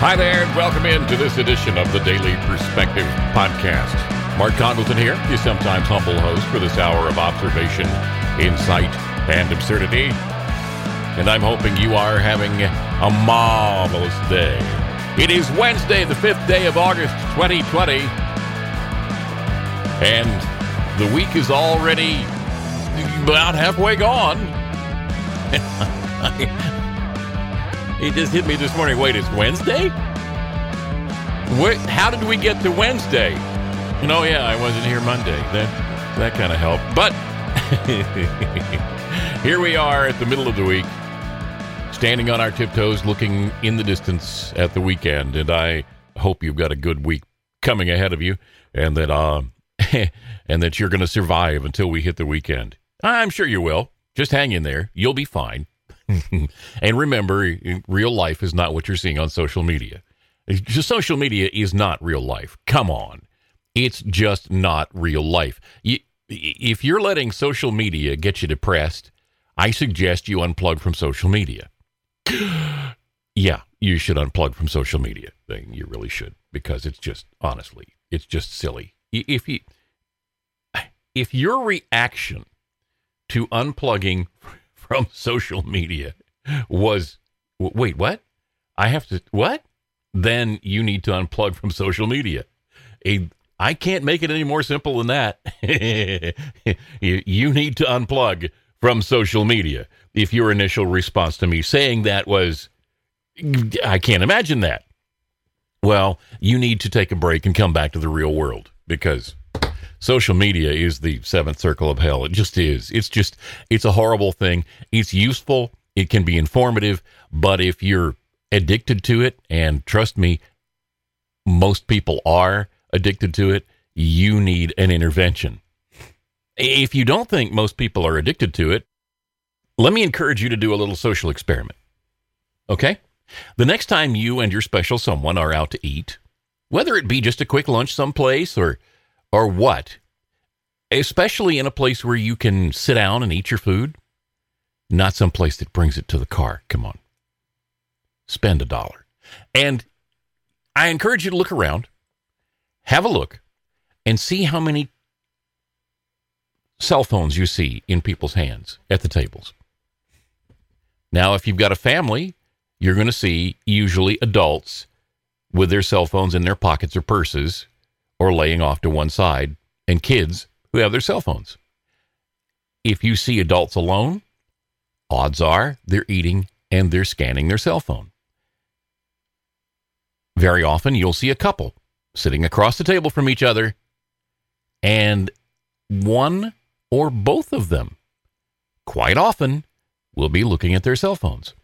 Hi there, and welcome into this edition of the Daily Perspective Podcast. Mark Congleton here, your sometimes humble host for this hour of observation, insight, and absurdity. And I'm hoping you are having a marvelous day. It is Wednesday, the 5th day of August, 2020. And the week is already about halfway gone. It just hit me this morning. Wait, it's Wednesday? How did we get to Wednesday? Oh, yeah, I wasn't here Monday. That kind of helped. But here we are at the middle of the week, standing on our tiptoes, looking in the distance at the weekend. And I hope you've got a good week coming ahead of you, and that and that you're going to survive until we hit the weekend. I'm sure you will. Just hang in there. You'll be fine. And remember, real life is not what you're seeing on social media. Social media is not real life. Come on. It's just not real life. If you're letting social media get you depressed, I suggest you unplug from social media. Yeah, you should unplug from social media. You really should, because it's just, honestly, it's just silly. If your reaction to unplugging from social media was, wait, what? I have to, what? Then you need to unplug from social media. I can't make it any more simple than that. You need to unplug from social media. If your initial response to me saying that was, I can't imagine that. Well, you need to take a break and come back to the real world, because social media is the seventh circle of hell. It just is. It's a horrible thing. It's useful. It can be informative. But if you're addicted to it, and trust me, most people are addicted to it, you need an intervention. If you don't think most people are addicted to it, let me encourage you to do a little social experiment. Okay? The next time you and your special someone are out to eat, whether it be just a quick lunch someplace or what, especially in a place where you can sit down and eat your food, not some place that brings it to the car. Come on. Spend $1. And I encourage you to look around, have a look, and see how many cell phones you see in people's hands at the tables. Now, if you've got a family, you're going to see usually adults with their cell phones in their pockets or purses, or laying off to one side, and kids who have their cell phones. If you see adults alone, odds are they're eating and they're scanning their cell phone. Very often you'll see a couple sitting across the table from each other, and one or both of them, quite often, will be looking at their cell phones.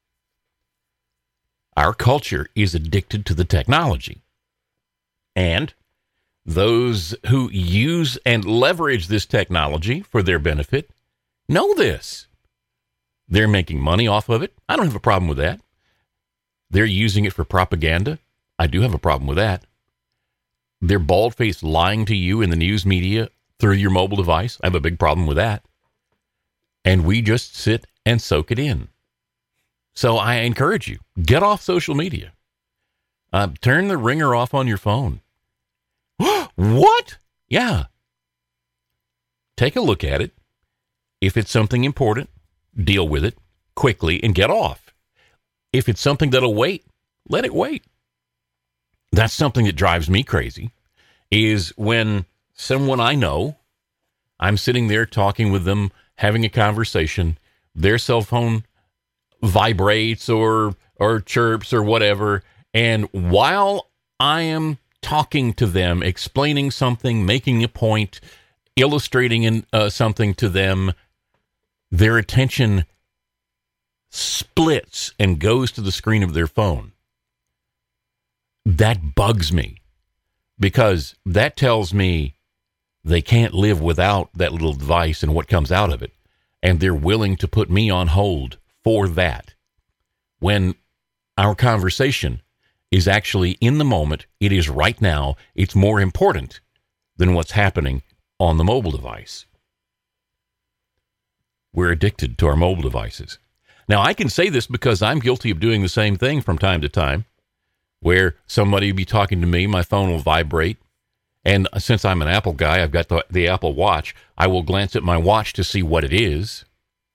Our culture is addicted to the technology, and those who use and leverage this technology for their benefit know this. They're making money off of it. I don't have a problem with that. They're using it for propaganda. I do have a problem with that. They're bald-faced lying to you in the news media through your mobile device. I have a big problem with that. And we just sit and soak it in. So I encourage you, get off social media. Turn the ringer off on your phone. What? Yeah. Take a look at it. If it's something important, deal with it quickly and get off. If it's something that'll wait, let it wait. That's something that drives me crazy, is when someone I know, I'm sitting there talking with them, having a conversation, their cell phone vibrates or chirps or whatever, and while I am talking to them, explaining something, making a point, illustrating something to them, their attention splits and goes to the screen of their phone. That bugs me, because that tells me they can't live without that little device and what comes out of it, and they're willing to put me on hold for that, when our conversation is actually in the moment. It is right now. It's more important than what's happening on the mobile device. We're addicted to our mobile devices. Now, I can say this because I'm guilty of doing the same thing from time to time. where somebody will be talking to me, my phone will vibrate. And since I'm an Apple guy, I've got the Apple Watch. I will glance at my watch to see what it is.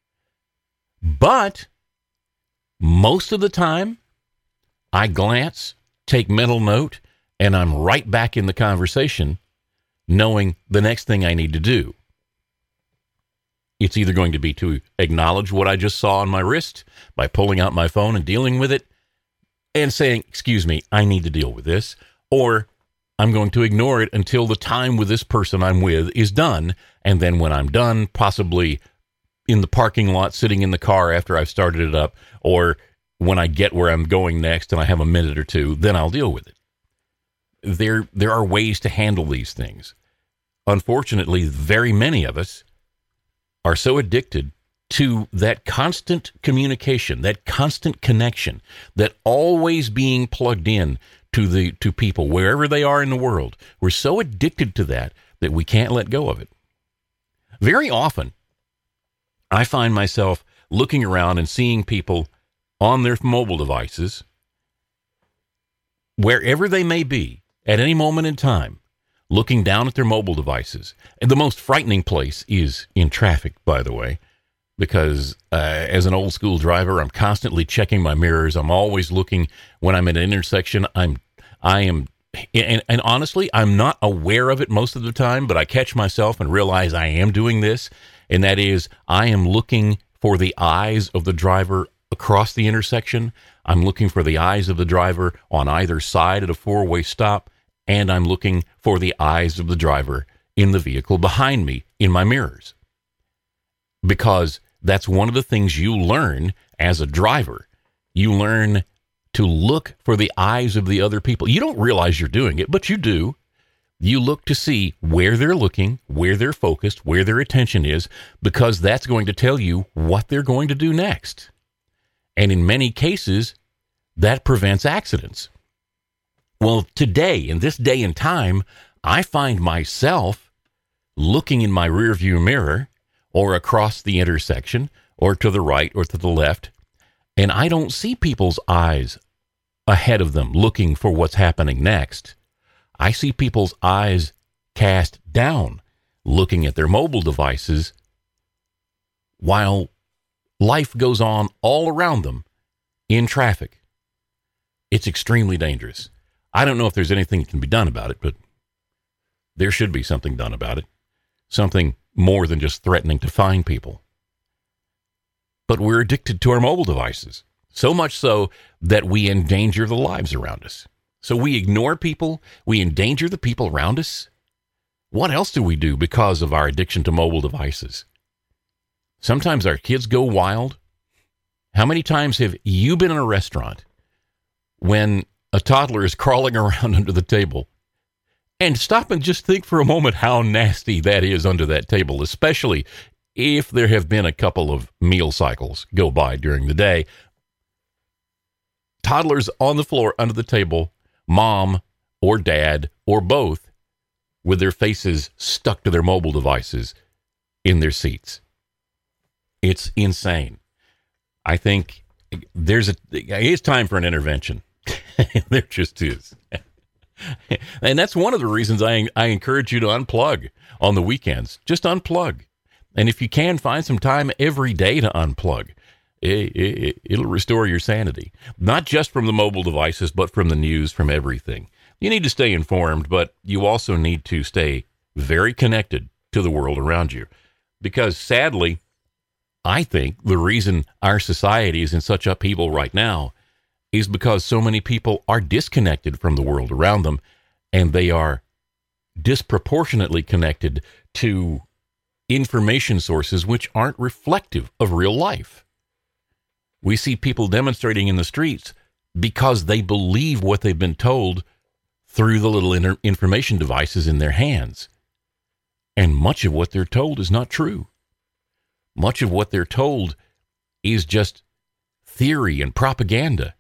But most of the time, I glance, take mental note, and I'm right back in the conversation, knowing the next thing I need to do. It's either going to be to acknowledge what I just saw on my wrist by pulling out my phone and dealing with it and saying, excuse me, I need to deal with this, or I'm going to ignore it until the time with this person I'm with is done, and then when I'm done, possibly in the parking lot, sitting in the car after I've started it up, or when I get where I'm going next and I have a minute or two, then I'll deal with it. There are ways to handle these things. Unfortunately, very many of us are so addicted to that constant communication, that constant connection, that always being plugged in to people wherever they are in the world. We're so addicted to that we can't let go of it. Very often, I find myself looking around and seeing people on their mobile devices, wherever they may be, at any moment in time, looking down at their mobile devices. And the most frightening place is in traffic, by the way, because as an old school driver, I'm constantly checking my mirrors. I'm always looking when I'm at an intersection. I am, and honestly, I'm not aware of it most of the time, but I catch myself and realize I am doing this. And that is, I am looking for the eyes of the driver across the intersection. I'm looking for the eyes of the driver on either side at a four-way stop. And I'm looking for the eyes of the driver in the vehicle behind me in my mirrors. Because that's one of the things you learn as a driver. You learn to look for the eyes of the other people. You don't realize you're doing it, but you do. You look to see where they're looking, where they're focused, where their attention is, because that's going to tell you what they're going to do next. And in many cases, that prevents accidents. Well, today, in this day and time, I find myself looking in my rearview mirror or across the intersection or to the right or to the left, and I don't see people's eyes ahead of them looking for what's happening next. I see people's eyes cast down, looking at their mobile devices while life goes on all around them in traffic. It's extremely dangerous. I don't know if there's anything that can be done about it, but there should be something done about it. Something more than just threatening to fine people. But we're addicted to our mobile devices, so much so that we endanger the lives around us. So we ignore people, we endanger the people around us. What else do we do because of our addiction to mobile devices? Sometimes our kids go wild. How many times have you been in a restaurant when a toddler is crawling around under the table? And stop and just think for a moment how nasty that is under that table, especially if there have been a couple of meal cycles go by during the day. Toddlers on the floor under the table, mom or dad or both, with their faces stuck to their mobile devices in their seats. It's insane. I think it's time for an intervention. There just is. And that's one of the reasons I encourage you to unplug on the weekends. Just unplug. And if you can, find some time every day to unplug. It'll restore your sanity. Not just from the mobile devices, but from the news, from everything. You need to stay informed, but you also need to stay very connected to the world around you. Because sadly, I think the reason our society is in such upheaval right now is because so many people are disconnected from the world around them, and they are disproportionately connected to information sources which aren't reflective of real life. We see people demonstrating in the streets because they believe what they've been told through the little information devices in their hands. And much of what they're told is not true. Much of what they're told is just theory and propaganda.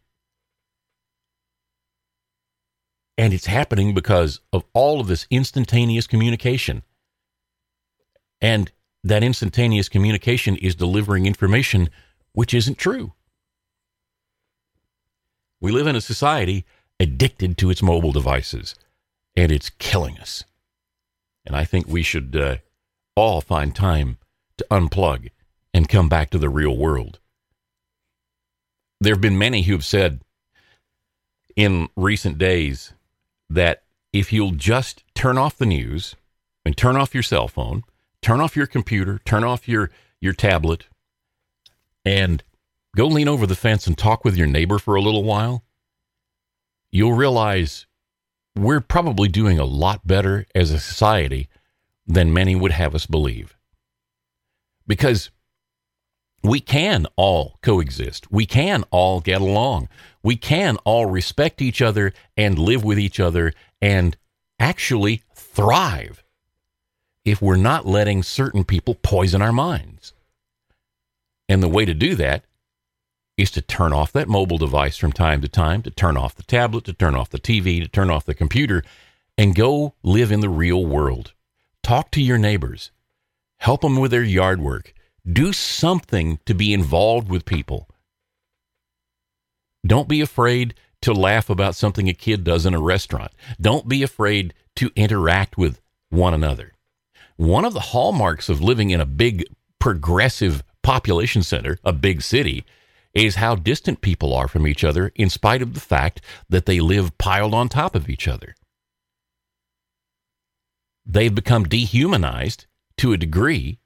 And it's happening because of all of this instantaneous communication. And that instantaneous communication is delivering information which isn't true. We live in a society addicted to its mobile devices, and it's killing us. And I think we should all find time to unplug and come back to the real world. There have been many who have said in recent days that if you'll just turn off the news and turn off your cell phone, turn off your computer, turn off your tablet, and go lean over the fence and talk with your neighbor for a little while, you'll realize we're probably doing a lot better as a society than many would have us believe. Because we can all coexist. We can all get along. We can all respect each other and live with each other and actually thrive if we're not letting certain people poison our minds. And the way to do that is to turn off that mobile device from time to time, to turn off the tablet, to turn off the TV, to turn off the computer, and go live in the real world. Talk to your neighbors. Help them with their yard work. Do something to be involved with people. Don't be afraid to laugh about something a kid does in a restaurant. Don't be afraid to interact with one another. One of the hallmarks of living in a big, progressive population center, a big city, is how distant people are from each other in spite of the fact that they live piled on top of each other. They've become dehumanized to a degree,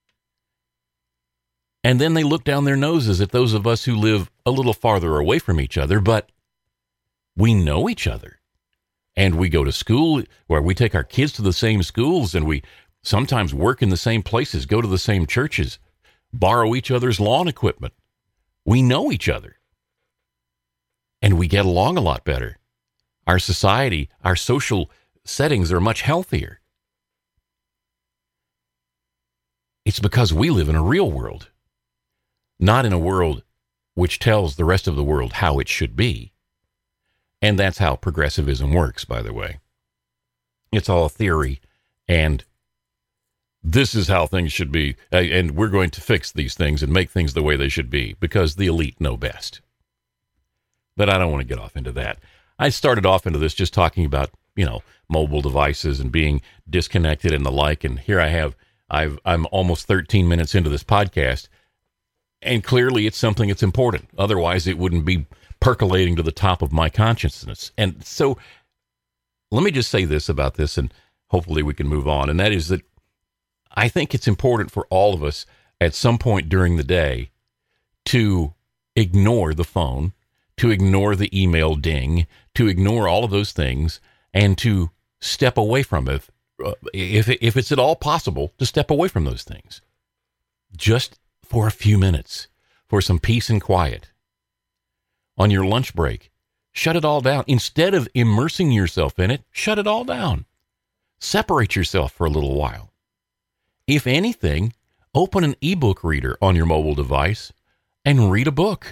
and then they look down their noses at those of us who live a little farther away from each other, but we know each other. And we go to school where we take our kids to the same schools, and we sometimes work in the same places, go to the same churches, borrow each other's lawn equipment. We know each other. And we get along a lot better. Our society, our social settings are much healthier. It's because we live in a real world, not in a world which tells the rest of the world how it should be. And that's how progressivism works, by the way. It's all theory, and this is how things should be, and we're going to fix these things and make things the way they should be because the elite know best. But I don't want to get off into that. I started off into this just talking about, mobile devices and being disconnected and the like, and here I'm almost 13 minutes into this podcast, and clearly it's something that's important. Otherwise, it wouldn't be percolating to the top of my consciousness. And so let me just say this about this, and hopefully we can move on, and that is that I think it's important for all of us at some point during the day to ignore the phone, to ignore the email ding, to ignore all of those things, and to step away from it. If it's at all possible, to step away from those things. Just for a few minutes, for some peace and quiet. On your lunch break, shut it all down. Instead of immersing yourself in it, shut it all down. Separate yourself for a little while. If anything, open an ebook reader on your mobile device and read a book.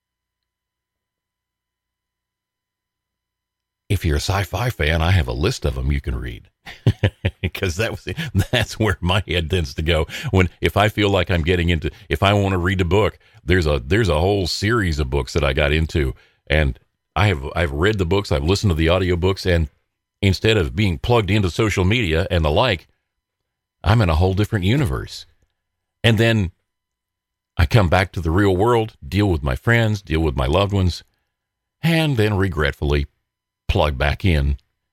If you're a sci-fi fan, I have a list of them you can read. Because that's where my head tends to go if I feel like I'm getting into, if I want to read a book, there's a whole series of books that I got into, and I've read the books, I've listened to the audiobooks, and instead of being plugged into social media and the like, I'm in a whole different universe. And then I come back to the real world, deal with my friends, deal with my loved ones, and then regretfully plug back in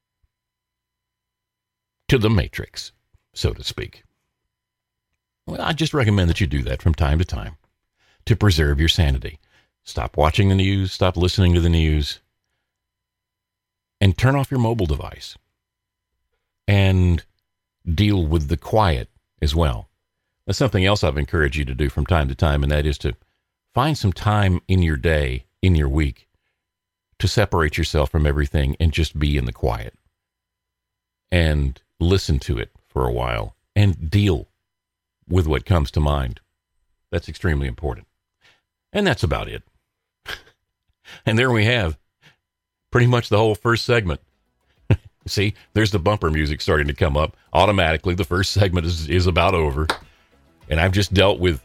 to the matrix, so to speak. Well, I just recommend that you do that from time to time to preserve your sanity. Stop watching the news, stop listening to the news, and turn off your mobile device. And deal with the quiet as well. That's something else I've encouraged you to do from time to time, and that is to find some time in your day, in your week, to separate yourself from everything and just be in the quiet. And listen to it for a while and deal with what comes to mind. That's extremely important. And that's about it. And there we have pretty much the whole first segment. See, there's the bumper music starting to come up. Automatically, the first segment is about over. And I've just dealt with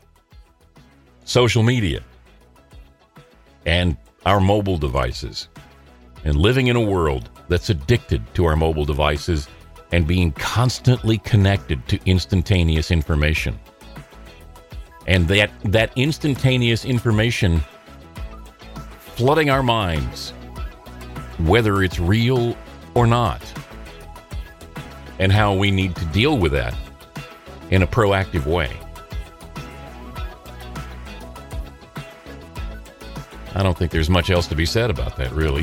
social media and our mobile devices and living in a world that's addicted to our mobile devices and being constantly connected to instantaneous information. And that instantaneous information flooding our minds, whether it's real or not, and how we need to deal with that in a proactive way. I don't think there's much else to be said about that, really.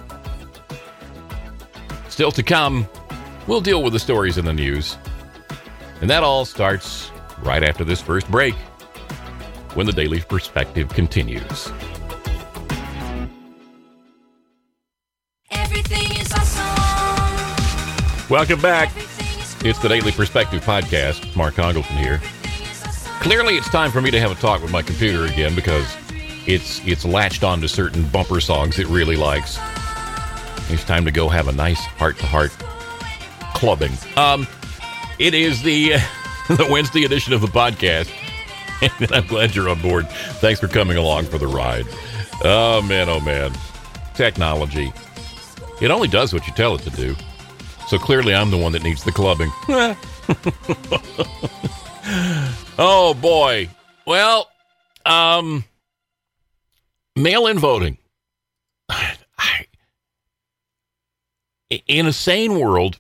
Still to come, we'll deal with the stories in the news. And that all starts right after this first break, when the Daily Perspective continues. Everything is awesome. Welcome back. It's the Daily Perspective Podcast. Mark Congleton here. Clearly, it's time for me to have a talk with my computer again because it's latched on to certain bumper songs it really likes. It's time to go have a nice heart-to-heart clubbing. It is the Wednesday edition of the podcast, and I'm glad you're on board. Thanks for coming along for the ride. Oh, man. Technology. It only does what you tell it to do. So clearly I'm the one that needs the clubbing. Oh, boy. Well, mail-in voting. In a sane world,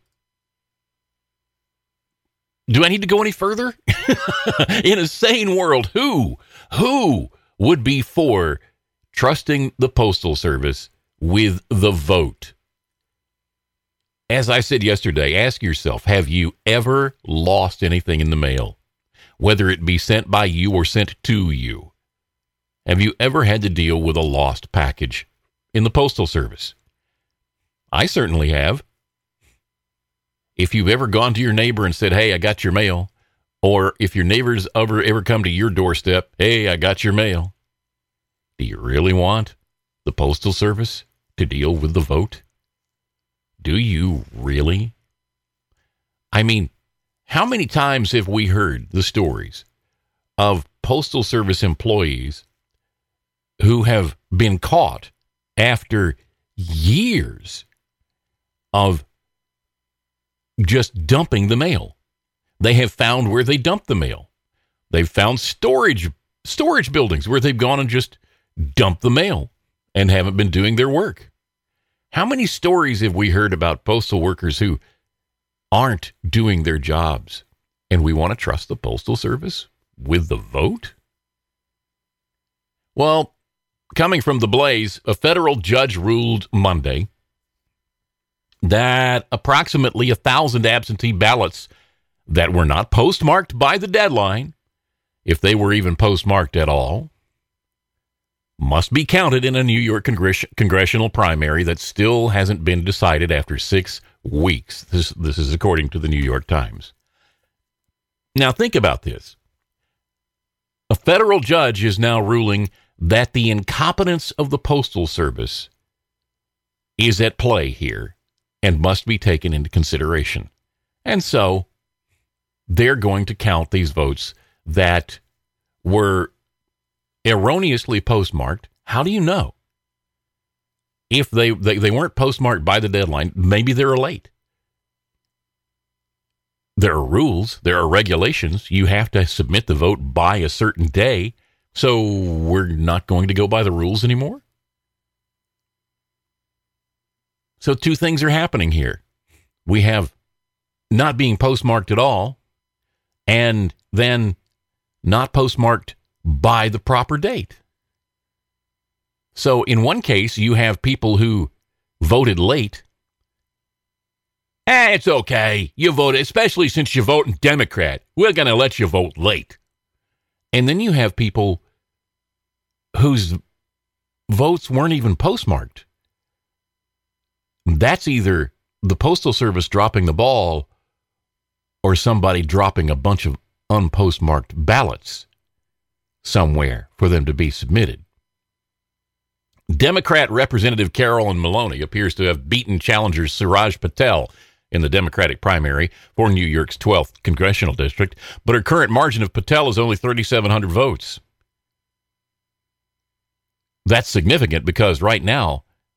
do I need to go any further? In a sane world, who would be for trusting the Postal Service with the vote? As I said yesterday, ask yourself, have you ever lost anything in the mail? Whether it be sent by you or sent to you. Have you ever had to deal with a lost package in the Postal Service? I certainly have. If you've ever gone to your neighbor and said, hey, I got your mail, or if your neighbors ever come to your doorstep, hey, I got your mail, do you really want the Postal Service to deal with the vote? Do you really? I mean, how many times have we heard the stories of Postal Service employees who have been caught after years of just dumping the mail? They have found where they dumped the mail. They've found storage buildings where they've gone and just dumped the mail and haven't been doing their work. How many stories have we heard about postal workers who aren't doing their jobs? And we want to trust the Postal Service with the vote? Well, coming from the Blaze, a federal judge ruled Monday that approximately 1,000 absentee ballots that were not postmarked by the deadline, if they were even postmarked at all, must be counted in a New York congressional primary that still hasn't been decided after 6 weeks. This is according to the New York Times. Now think about this. A federal judge is now ruling that the incompetence of the Postal Service is at play here and must be taken into consideration. And so they're going to count these votes that were erroneously postmarked. How do you know? If they weren't postmarked by the deadline, maybe they're late. There are rules, there are regulations. You have to submit the vote by a certain day. So we're not going to go by the rules anymore? So 2 things are happening here. We have not being postmarked at all, and then not postmarked by the proper date. So in one case, you have people who voted late. It's okay. You voted, especially since you're voting Democrat. We're going to let you vote late. And then you have people whose votes weren't even postmarked. That's either the Postal Service dropping the ball or somebody dropping a bunch of unpostmarked ballots somewhere for them to be submitted. Democrat Representative Carolyn Maloney appears to have beaten challenger Suraj Patel in the Democratic primary for New York's 12th congressional district, but her current margin of Patel is only 3,700 votes. That's significant because right now,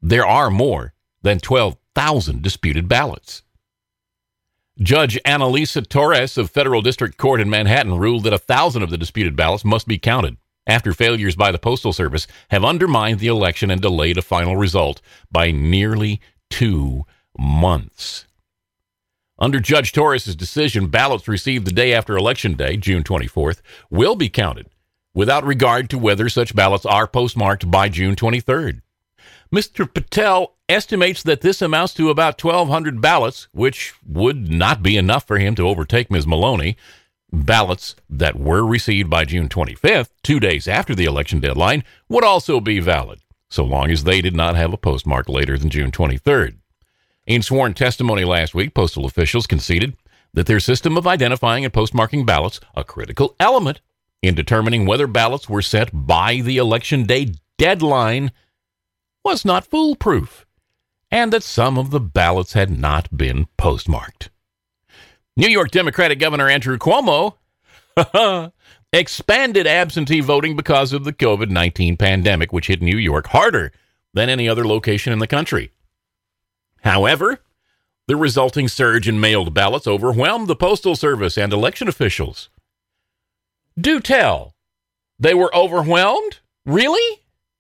there are more than 12,000 disputed ballots. Judge Annalisa Torres of Federal District Court in Manhattan ruled that 1,000 of the disputed ballots must be counted after failures by the Postal Service have undermined the election and delayed a final result by nearly 2 months. Under Judge Torres' decision, ballots received the day after Election Day, June 24th, will be counted without regard to whether such ballots are postmarked by June 23rd. Mr. Patel estimates that this amounts to about 1,200 ballots, which would not be enough for him to overtake Ms. Maloney. Ballots that were received by June 25th, 2 days after the election deadline, would also be valid, so long as they did not have a postmark later than June 23rd. In sworn testimony last week, postal officials conceded that their system of identifying and postmarking ballots, a critical element in determining whether ballots were sent by the election day deadline, was not foolproof, and that some of the ballots had not been postmarked. New York Democratic Governor Andrew Cuomo expanded absentee voting because of the COVID-19 pandemic, which hit New York harder than any other location in the country. However, the resulting surge in mailed ballots overwhelmed the Postal Service and election officials. Do tell, they were overwhelmed? Really?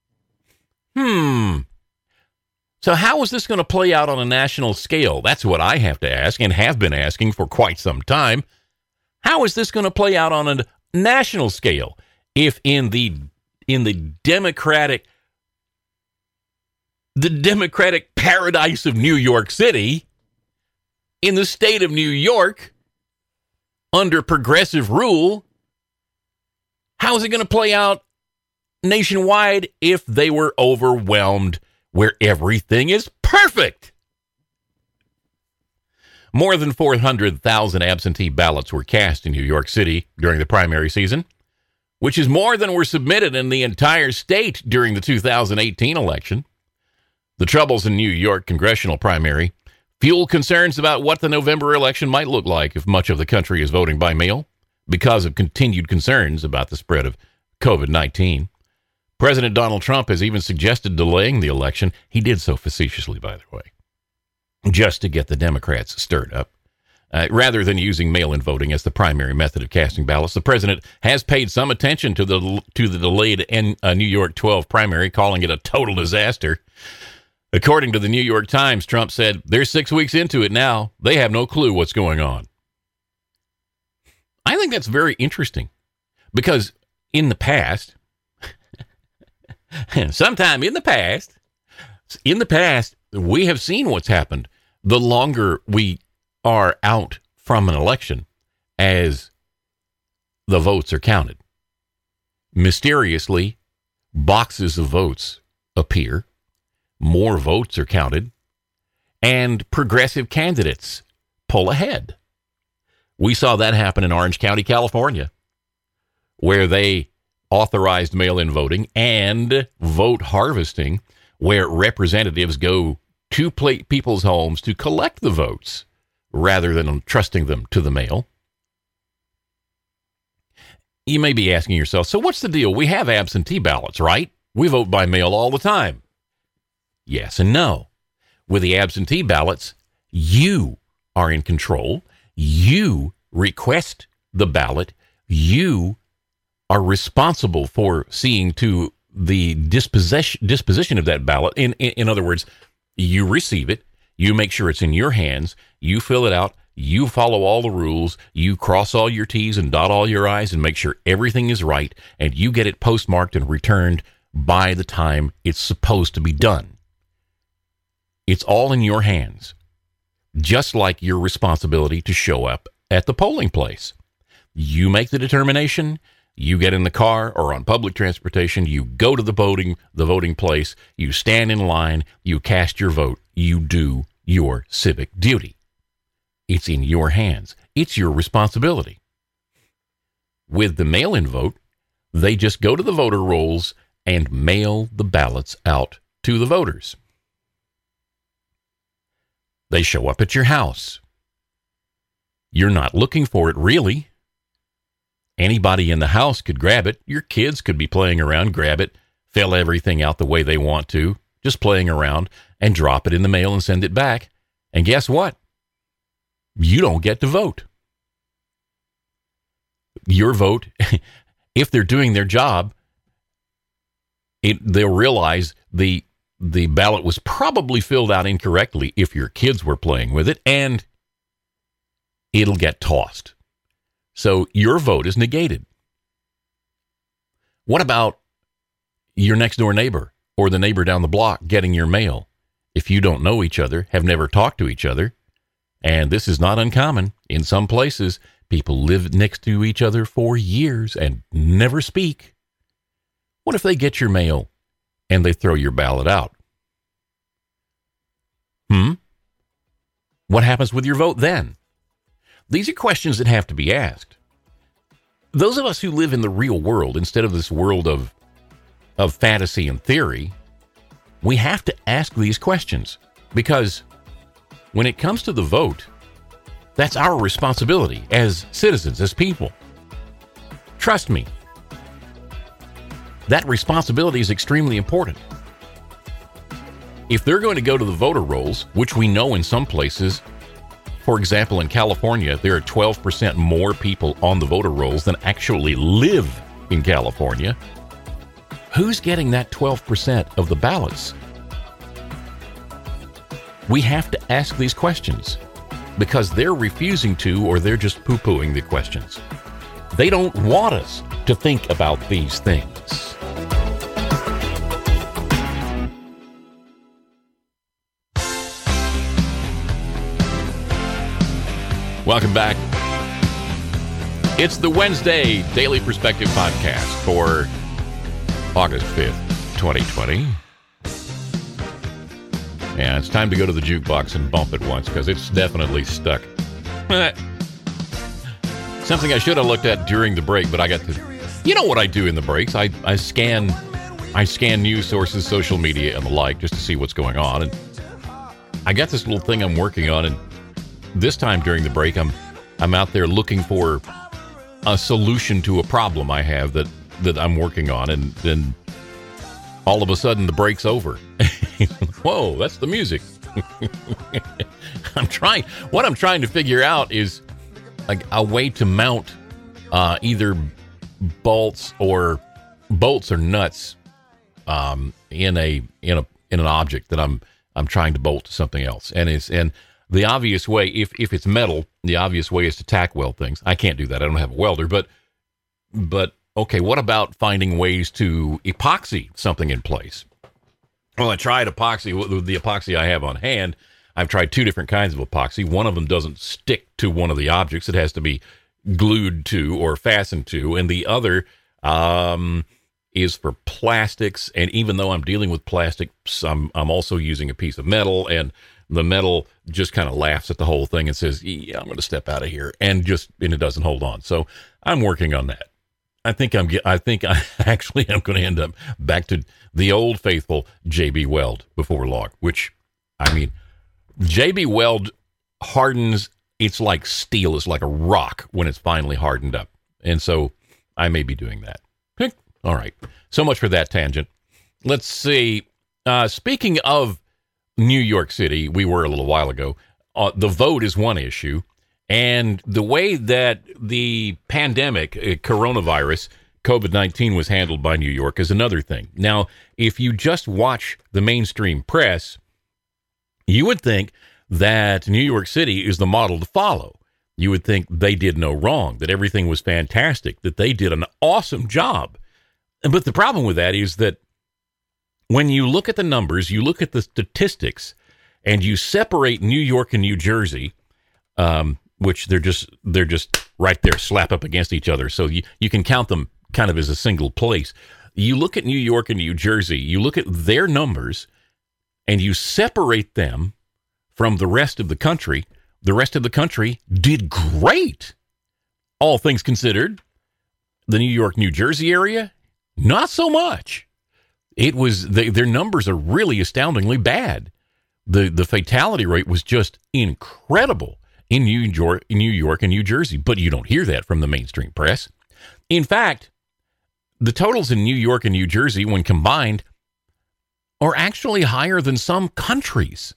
So how is this going to play out on a national scale? That's what I have to ask and have been asking for quite some time. How is this going to play out on a national scale if in the Democratic paradise of New York City, in the state of New York, under progressive rule, how is it going to play out nationwide if they were overwhelmed where everything is perfect? More than 400,000 absentee ballots were cast in New York City during the primary season, which is more than were submitted in the entire state during the 2018 election. The troubles in New York congressional primary fuel concerns about what the November election might look like if much of the country is voting by mail because of continued concerns about the spread of COVID-19. President Donald Trump has even suggested delaying the election. He did so facetiously, by the way, just to get the Democrats stirred up. Rather than using mail-in voting as the primary method of casting ballots, the president has paid some attention to the delayed New York 12 primary, calling it a total disaster. According to the New York Times, Trump said, "They're 6 weeks into it now. They have no clue what's going on." I think that's very interesting because in the past, sometime in the past, we have seen what's happened. The longer we are out from an election as the votes are counted, mysteriously, boxes of votes appear, more votes are counted, and progressive candidates pull ahead. We saw that happen in Orange County, California, where they authorized mail-in voting and vote harvesting, where representatives go to people's homes to collect the votes rather than entrusting them to the mail. You may be asking yourself, so what's the deal? We have absentee ballots, right? We vote by mail all the time. Yes and no. With the absentee ballots, you are in control. You request the ballot. You are responsible for seeing to the disposition of that ballot. In other words, you receive it. You make sure it's in your hands. You fill it out. You follow all the rules. You cross all your T's and dot all your I's and make sure everything is right. And you get it postmarked and returned by the time it's supposed to be done. It's all in your hands, just like your responsibility to show up at the polling place. You make the determination. You get in the car or on public transportation. You go to the voting place. You stand in line. You cast your vote. You do your civic duty. It's in your hands. It's your responsibility. With the mail-in vote, they just go to the voter rolls and mail the ballots out to the voters. They show up at your house. You're not looking for it, really. Anybody in the house could grab it. Your kids could be playing around, grab it, fill everything out the way they want to, just playing around, and drop it in the mail and send it back. And guess what? You don't get to vote. Your vote, if they're doing their job, they'll realize the ballot was probably filled out incorrectly if your kids were playing with it, and it'll get tossed. So your vote is negated. What about your next door neighbor or the neighbor down the block getting your mail? If you don't know each other, have never talked to each other, and this is not uncommon in some places, people live next to each other for years and never speak. What if they get your mail and they throw your ballot out? What happens with your vote then? These are questions that have to be asked. Those of us who live in the real world, instead of this world of fantasy and theory, we have to ask these questions, because when it comes to the vote, that's our responsibility as citizens, as people. Trust me, that responsibility is extremely important. If they're going to go to the voter rolls, which we know in some places, for example, in California, there are 12% more people on the voter rolls than actually live in California. Who's getting that 12% of the ballots? We have to ask these questions because they're refusing to, or they're just poo-pooing the questions. They don't want us to think about these things. Welcome back. It's the Wednesday Daily Perspective Podcast for August 5th, 2020. Yeah, it's time to go to the jukebox and bump it once because it's definitely stuck. Something I should have looked at during the break, but I got to... You know what I do in the breaks? I scan news sources, social media, and the like just to see what's going on. And I got this little thing I'm working on, and this time during the break, I'm out there looking for a solution to a problem I have that I'm working on, and then all of a sudden the break's over. Whoa, that's the music. What I'm trying to figure out is like a way to mount either bolts or nuts in an object that I'm trying to bolt to something else, and the obvious way, if it's metal, the obvious way is to tack weld things. I can't do that. I don't have a welder, but okay, what about finding ways to epoxy something in place? Well, I tried epoxy with the epoxy I have on hand. I've tried two different kinds of epoxy. One of them doesn't stick to one of the objects. It has to be glued to or fastened to, and the other is for plastics. And even though I'm dealing with plastics, I'm also using a piece of metal, and the metal just kind of laughs at the whole thing and says, yeah, I'm going to step out of here, and it doesn't hold on. So I'm working on that. I think I actually am going to end up back to the old faithful JB Weld before long, which, I mean, JB Weld hardens. It's like steel. It's like a rock when it's finally hardened up. And so I may be doing that. All right. So much for that tangent. Let's see. Speaking of New York City, we were a little while ago. The vote is one issue. And the way that the pandemic, coronavirus, COVID-19 was handled by New York is another thing. Now, if you just watch the mainstream press, you would think that New York City is the model to follow. You would think they did no wrong, that everything was fantastic, that they did an awesome job. But the problem with that is that when you look at the numbers, you look at the statistics, and you separate New York and New Jersey, which they're just right there, slap up against each other. So you can count them kind of as a single place. You look at New York and New Jersey, you look at their numbers, and you separate them from the rest of the country. The rest of the country did great. All things considered, the New York, New Jersey area, not so much. It was their numbers are really astoundingly bad. The fatality rate was just incredible in New York and New Jersey, but you don't hear that from the mainstream press. In fact, the totals in New York and New Jersey, when combined, are actually higher than some countries.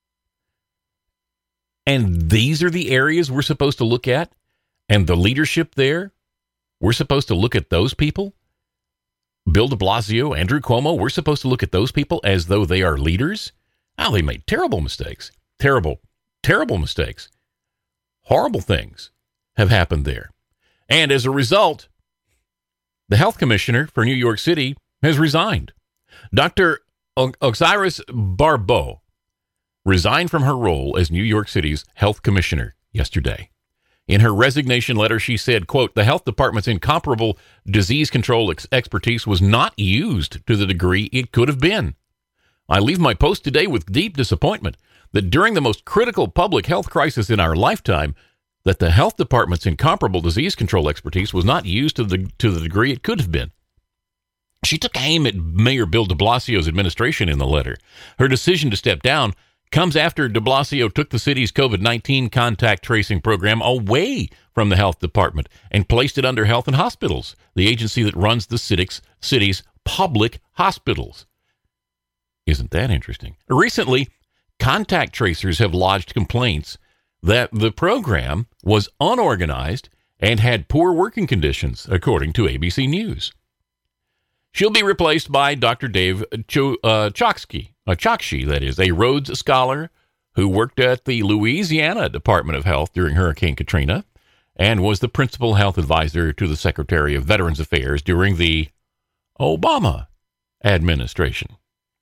And these are the areas we're supposed to look at. And the leadership there, we're supposed to look at those people. Bill de Blasio, Andrew Cuomo, we're supposed to look at those people as though they are leaders. Oh, they made terrible mistakes. Terrible mistakes. Horrible things have happened there. And as a result, the health commissioner for New York City has resigned. Dr. Osiris Barbeau resigned from her role as New York City's health commissioner yesterday. In her resignation letter, she said, quote, "The health department's incomparable disease control expertise was not used to the degree it could have been. I leave my post today with deep disappointment that during the most critical public health crisis in our lifetime, that the health department's incomparable disease control expertise was not used to the degree it could have been." She took aim at Mayor Bill de Blasio's administration in the letter. Her decision to step down comes after de Blasio took the city's COVID-19 contact tracing program away from the health department and placed it under Health and Hospitals, the agency that runs the city's public hospitals. Isn't that interesting? Recently, contact tracers have lodged complaints that the program was unorganized and had poor working conditions, according to ABC News. She'll be replaced by Dr. Dave Chokshi, that is, a Rhodes Scholar who worked at the Louisiana Department of Health during Hurricane Katrina and was the principal health advisor to the Secretary of Veterans Affairs during the Obama administration.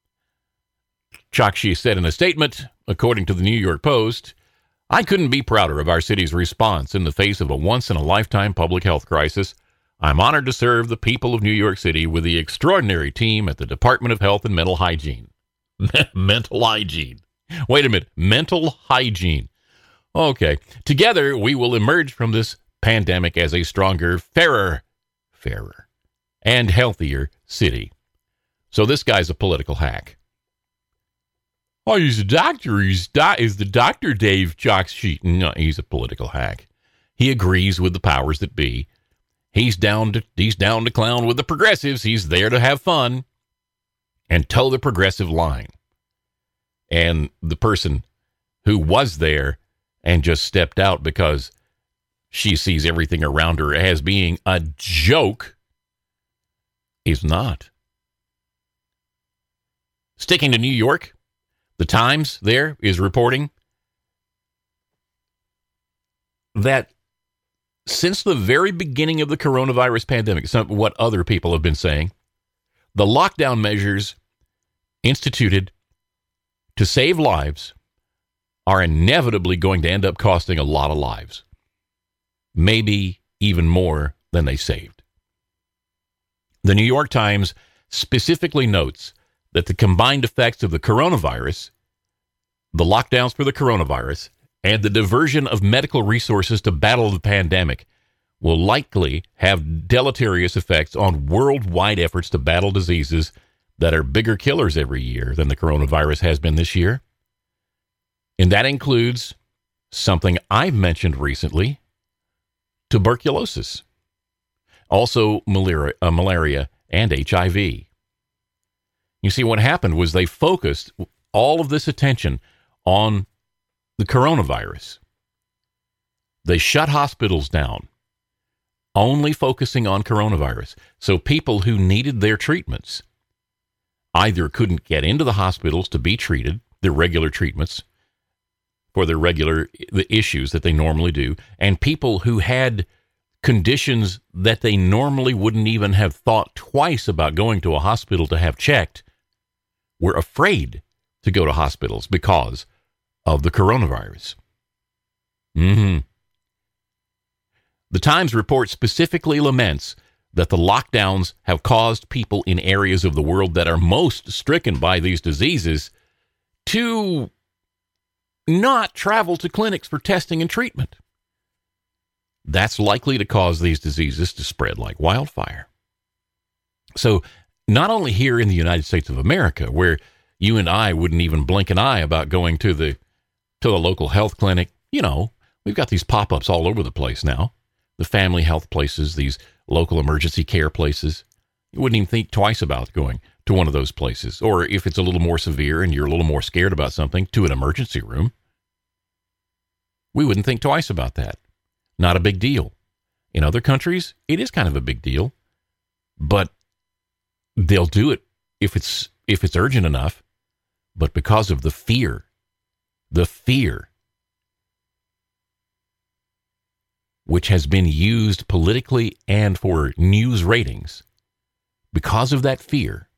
Chokshi said in a statement, according to the New York Post, "I couldn't be prouder of our city's response in the face of a once-in-a-lifetime public health crisis. I'm honored to serve the people of New York City with the extraordinary team at the Department of Health and Mental Hygiene." Mental hygiene. Wait a minute. Mental hygiene. Okay. Together, we will emerge from this pandemic as a stronger, fairer, and healthier city. So this guy's a political hack. Oh, he's a doctor. Is the Dr. Dave Chokshi? No, he's a political hack. He agrees with the powers that be. He's down to clown with the progressives. He's there to have fun and toe the progressive line. And the person who was there and just stepped out because she sees everything around her as being a joke is not. Sticking to New York, the Times there is reporting that since the very beginning of the coronavirus pandemic, what other people have been saying, the lockdown measures instituted to save lives are inevitably going to end up costing a lot of lives, maybe even more than they saved. The New York Times specifically notes that the combined effects of the coronavirus, the lockdowns for the coronavirus, and the diversion of medical resources to battle the pandemic will likely have deleterious effects on worldwide efforts to battle diseases that are bigger killers every year than the coronavirus has been this year. And that includes something I've mentioned recently, tuberculosis, also malaria and HIV. You see, what happened was they focused all of this attention on the coronavirus. They shut hospitals down, only focusing on coronavirus. So people who needed their treatments either couldn't get into the hospitals to be treated, their regular treatments for the issues that they normally do, and people who had conditions that they normally wouldn't even have thought twice about going to a hospital to have checked were afraid to go to hospitals because of the coronavirus. The Times report specifically laments that the lockdowns have caused people in areas of the world that are most stricken by these diseases to not travel to clinics for testing and treatment. That's likely to cause these diseases to spread like wildfire. So not only here in the United States of America, where you and I wouldn't even blink an eye about going to the local health clinic, we've got these pop-ups all over the place now. The family health places, these local emergency care places. You wouldn't even think twice about going to one of those places. Or if it's a little more severe and you're a little more scared about something, to an emergency room. We wouldn't think twice about that. Not a big deal. In other countries, it is kind of a big deal, but they'll do it if it's urgent enough. But because of the fear, which has been used politically and for news ratings, because of that fear,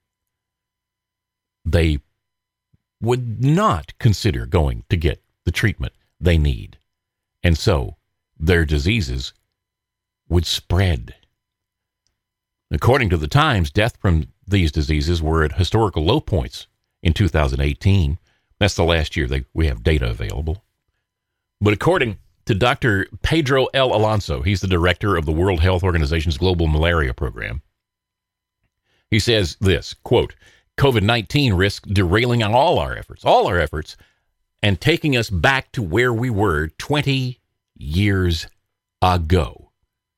they would not consider going to get the treatment they need. And so their diseases would spread. According to the Times, death from these diseases were at historical low points in 2018. That's the last year we have data available. But according to Dr. Pedro L. Alonso, he's the director of the World Health Organization's Global Malaria Program. He says this, quote, COVID-19 risks derailing all our efforts, and taking us back to where we were 20 years ago.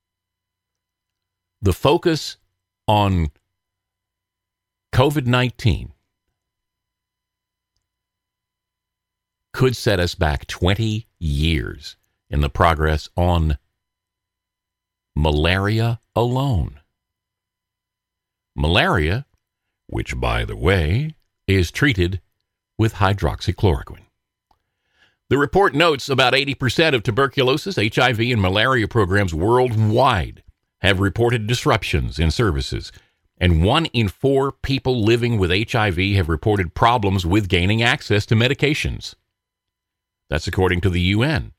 The focus on COVID-19 could set us back 20 years in the progress on malaria alone. Malaria, which, by the way, is treated with hydroxychloroquine. The report notes about 80% of tuberculosis, HIV, and malaria programs worldwide have reported disruptions in services, and 1 in 4 people living with HIV have reported problems with gaining access to medications. That's according to the UN.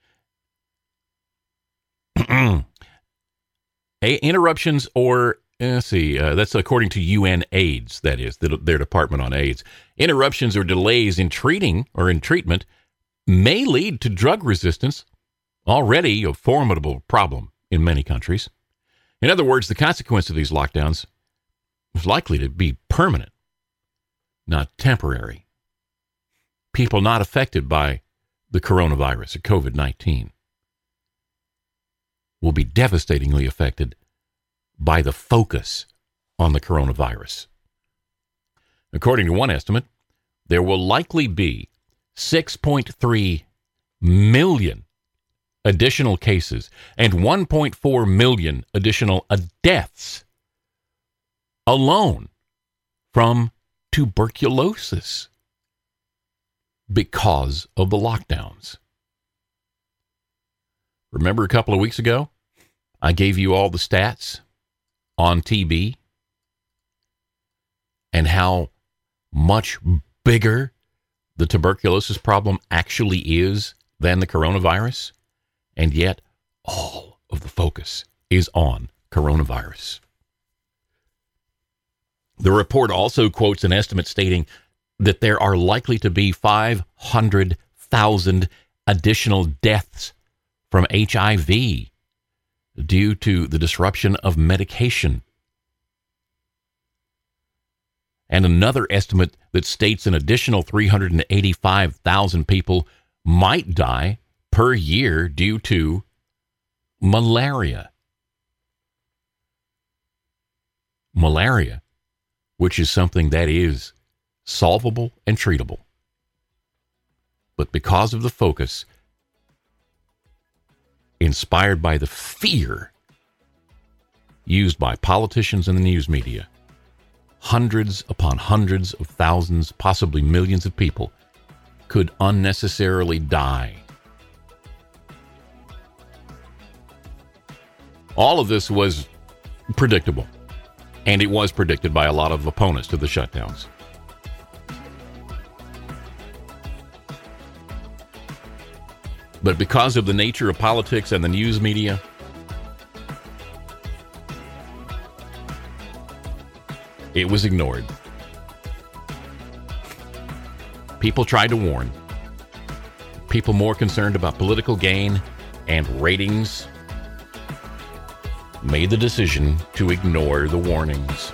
Interruptions or, that's according to UN AIDS, that is, their Department on AIDS. Interruptions or delays in treatment may lead to drug resistance, already a formidable problem in many countries. In other words, the consequence of these lockdowns is likely to be permanent, not temporary. People not affected by the coronavirus or COVID-19 will be devastatingly affected by the focus on the coronavirus. According to one estimate, there will likely be 6.3 million additional cases and 1.4 million additional deaths alone from tuberculosis because of the lockdowns. Remember a couple of weeks ago, I gave you all the stats on TB and how much bigger the tuberculosis problem actually is than the coronavirus, and yet all of the focus is on coronavirus. The report also quotes an estimate stating that there are likely to be 500,000 additional deaths from HIV due to the disruption of medication. And another estimate that states an additional 385,000 people might die per year due to malaria. Malaria, which is something that is solvable and treatable. But because of the focus inspired by the fear used by politicians and the news media, hundreds upon hundreds of thousands, possibly millions of people could unnecessarily die. All of this was predictable, and it was predicted by a lot of opponents to the shutdowns. But because of the nature of politics and the news media, it was ignored. People tried to warn. People more concerned about political gain and ratings made the decision to ignore the warnings.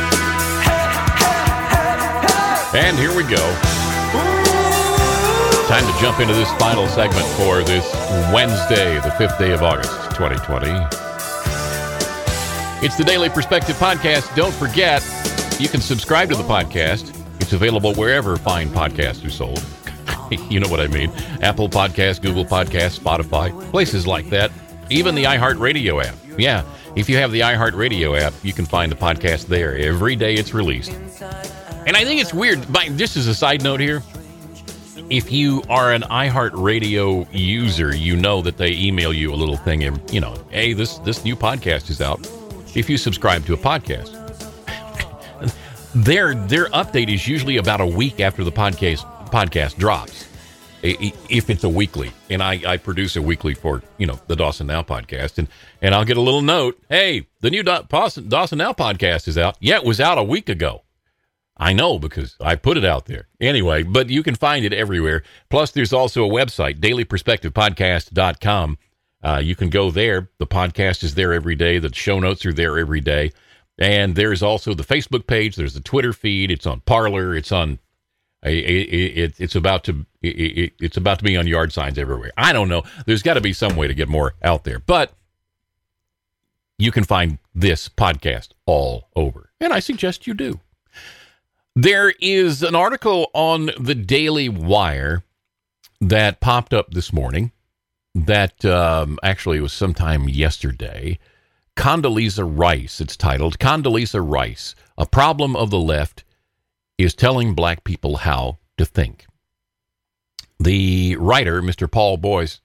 And here we go. Time to jump into this final segment for this Wednesday, the 5th day of August, 2020. It's the Daily Perspective Podcast. Don't forget, you can subscribe to the podcast. It's available wherever fine podcasts are sold. You know what I mean. Apple Podcasts, Google Podcasts, Spotify, places like that. Even the iHeartRadio app. Yeah, if you have the iHeartRadio app, you can find the podcast there. Every day it's released. And I think it's weird, just as a side note here, if you are an iHeartRadio user, you know that they email you a little thing, you know, hey, this new podcast is out. If you subscribe to a podcast, their update is usually about a week after the podcast drops, if it's a weekly. And I produce a weekly for, you know, the Dawson Now podcast, and I'll get a little note, hey, the new Dawson Now podcast is out. Yeah, it was out a week ago. I know, because I put it out there. Anyway, but you can find it everywhere. Plus, there's also a website, dailyperspectivepodcast.com. You can go there. The podcast is there every day. The show notes are there every day. And there's also the Facebook page. There's the Twitter feed. It's on Parler. It's on. It's about to be on yard signs everywhere. I don't know. There's got to be some way to get more out there. But you can find this podcast all over. And I suggest you do. There is an article on the Daily Wire that popped up this morning that actually was sometime yesterday. Condoleezza Rice, it's titled, Condoleezza Rice, a problem of the left is telling black people how to think. The writer, Mr. Paul Boyce,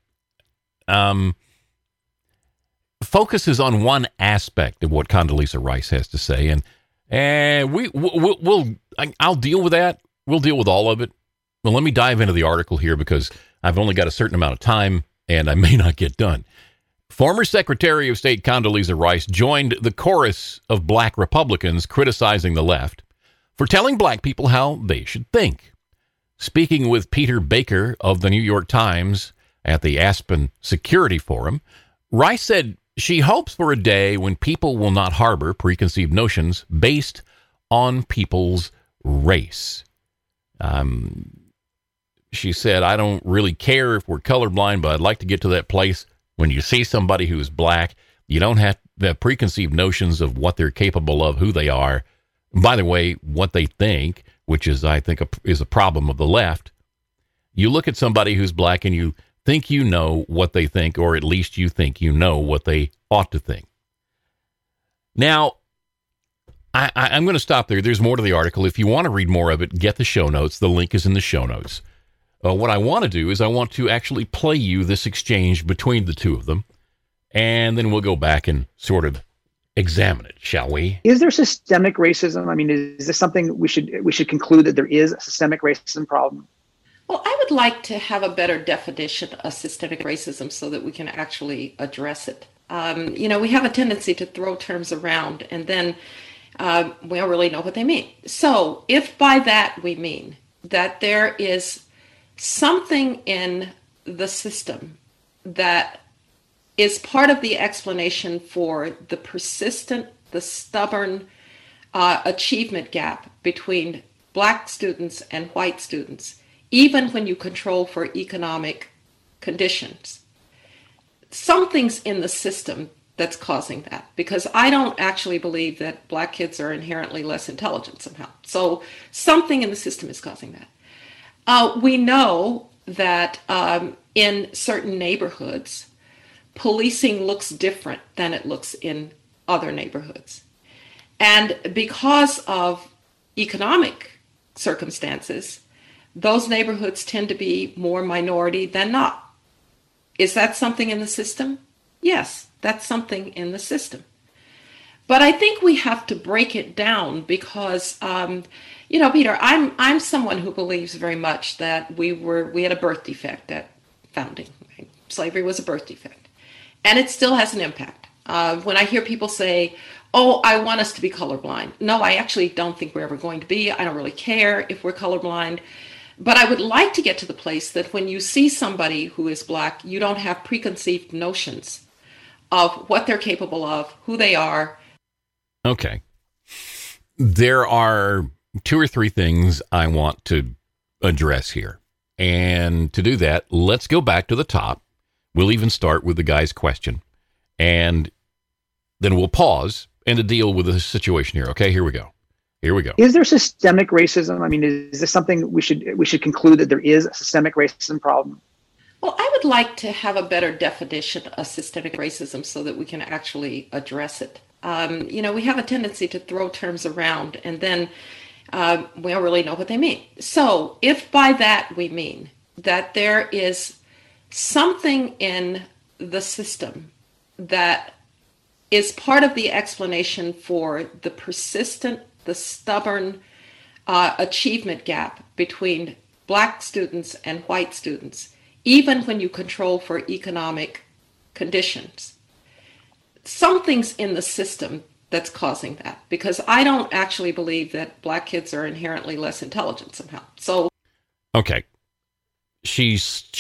focuses on one aspect of what Condoleezza Rice has to say, and I'll deal with that. We'll deal with all of it. Well, let me dive into the article here because I've only got a certain amount of time and I may not get done. Former Secretary of State Condoleezza Rice joined the chorus of black Republicans criticizing the left for telling black people how they should think. Speaking with Peter Baker of the New York Times at the Aspen Security Forum, Rice said she hopes for a day when people will not harbor preconceived notions based on people's race. She said, I don't really care if we're colorblind, but I'd like to get to that place when you see somebody who is black, you don't have the preconceived notions of what they're capable of, who they are. By the way, what they think, which is, I think, is a problem of the left. You look at somebody who's black and you think you know what they think, or at least you think you know what they ought to think. Now, I'm going to stop there. There's more to the article. If you want to read more of it, get the show notes. The link is in the show notes. What I want to do is I want to actually play you this exchange between the two of them, and then we'll go back and sort of examine it, shall we? Is there systemic racism? I mean, is this something we should conclude that there is a systemic racism problem? Well, I would like to have a better definition of systemic racism so that we can actually address it. We have a tendency to throw terms around and then we don't really know what they mean. So if by that we mean that there is something in the system that is part of the explanation for the persistent, the stubborn achievement gap between black students and white students, even when you control for economic conditions. Something's in the system that's causing that, because I don't actually believe that black kids are inherently less intelligent somehow. So something in the system is causing that. We know that in certain neighborhoods, policing looks different than it looks in other neighborhoods. And because of economic circumstances, those neighborhoods tend to be more minority than not. Is that something in the system? Yes, that's something in the system. But I think we have to break it down because, Peter, I'm someone who believes very much that we had a birth defect at founding. Right? Slavery was a birth defect, and it still has an impact. When I hear people say, "Oh, I want us to be colorblind," no, I actually don't think we're ever going to be. I don't really care if we're colorblind, but I would like to get to the place that when you see somebody who is black, you don't have preconceived notions of what they're capable of, who they are. Okay. There are two or three things I want to address here. And to do that, let's go back to the top. We'll even start with the guy's question. And then we'll pause and to deal with the situation here. Okay, here we go. Here we go. Is there systemic racism? I mean, is this something we should conclude that there is a systemic racism problem? Well, I would like to have a better definition of systemic racism so that we can actually address it. We have a tendency to throw terms around and then we don't really know what they mean. So if by that we mean that there is something in the system that is part of the explanation for the persistent, the stubborn achievement gap between Black students and white students, even when you control for economic conditions. Something's in the system that's causing that, because I don't actually believe that Black kids are inherently less intelligent somehow. So, okay, she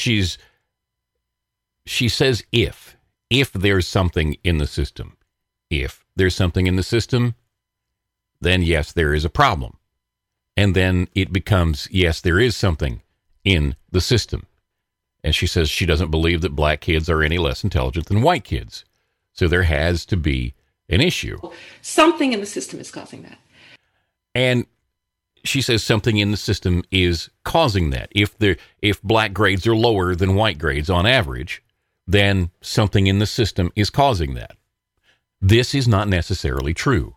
says if there's something in the system, if there's something in the system, then yes, there is a problem, and then it becomes yes, there is something in the system, and she says she doesn't believe that Black kids are any less intelligent than white kids, so there has to be an issue. Something in the system is causing that. And she says something in the system is causing that. If Black grades are lower than white grades on average, then something in the system is causing that. This is not necessarily true.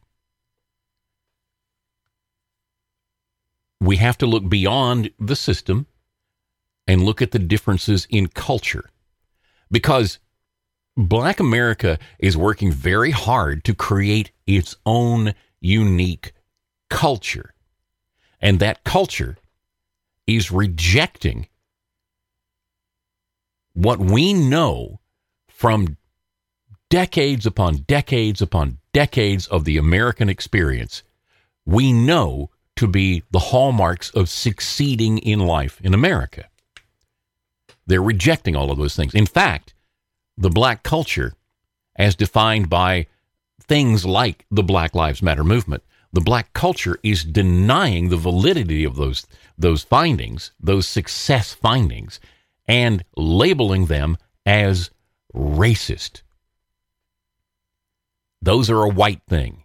We have to look beyond the system and look at the differences in culture, because Black America is working very hard to create its own unique culture. And that culture is rejecting what we know from decades upon decades upon decades of the American experience. We know to be the hallmarks of succeeding in life in America. They're rejecting all of those things. In fact, the Black culture, as defined by things like the Black Lives Matter movement, the Black culture is denying the validity of those findings, those success findings, and labeling them as racist. Those are a white thing.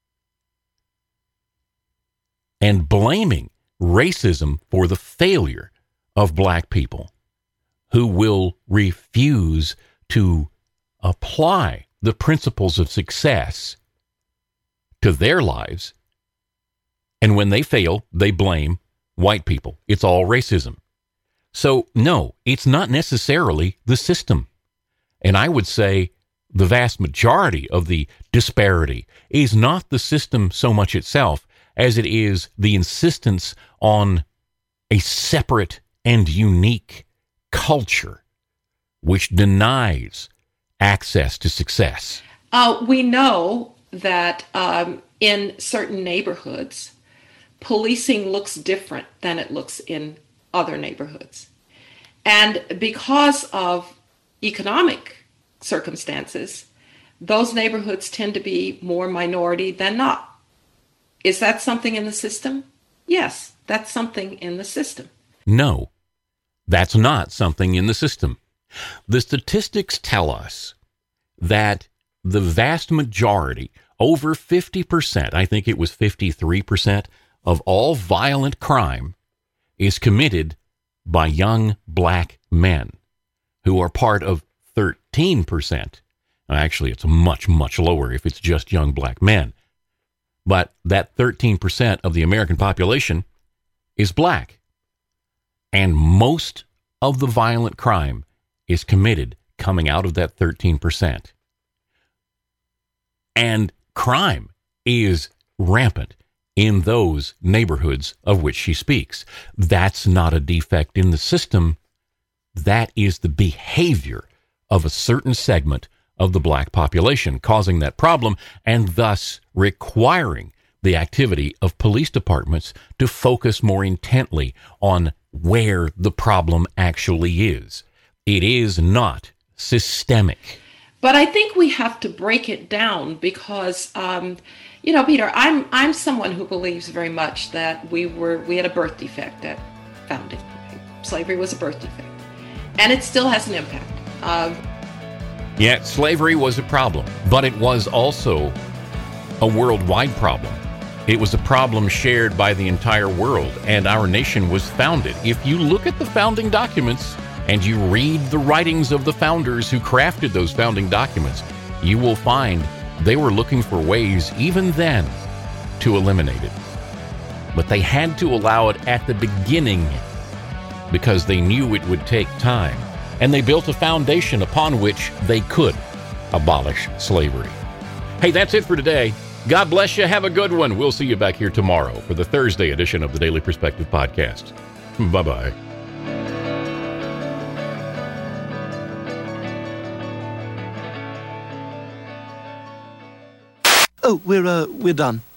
And blaming racism for the failure of Black people who will refuse to apply the principles of success to their lives. And when they fail, they blame white people. It's all racism. So, no, it's not necessarily the system. And I would say the vast majority of the disparity is not the system so much itself as it is the insistence on a separate and unique culture which denies access to success. We know that in certain neighborhoods, policing looks different than it looks in other neighborhoods. And because of economic circumstances, those neighborhoods tend to be more minority than not. Is that something in the system? Yes, that's something in the system. No, that's not something in the system. The statistics tell us that the vast majority, over 50%, I think it was 53%, of all violent crime is committed by young Black men, who are part of 13%. Actually, it's much, much lower if it's just young Black men. But that 13% of the American population is Black. And most of the violent crime is committed coming out of that 13%. And crime is rampant in those neighborhoods of which she speaks. That's not a defect in the system. That is the behavior of a certain segment of the Black population causing that problem, and thus requiring the activity of police departments to focus more intently on where the problem actually is. It is not systemic. But I think we have to break it down because, Peter, I'm someone who believes very much that we had a birth defect at founding. Slavery was a birth defect. And it still has an impact. Yeah, slavery was a problem, but it was also a worldwide problem. It was a problem shared by the entire world, and our nation was founded. If you look at the founding documents and you read the writings of the founders who crafted those founding documents, you will find they were looking for ways, even then, to eliminate it. But they had to allow it at the beginning because they knew it would take time. And they built a foundation upon which they could abolish slavery. Hey, that's it for today. God bless you. Have a good one. We'll see you back here tomorrow for the Thursday edition of the Daily Perspective Podcast. Bye-bye. Oh, we're done.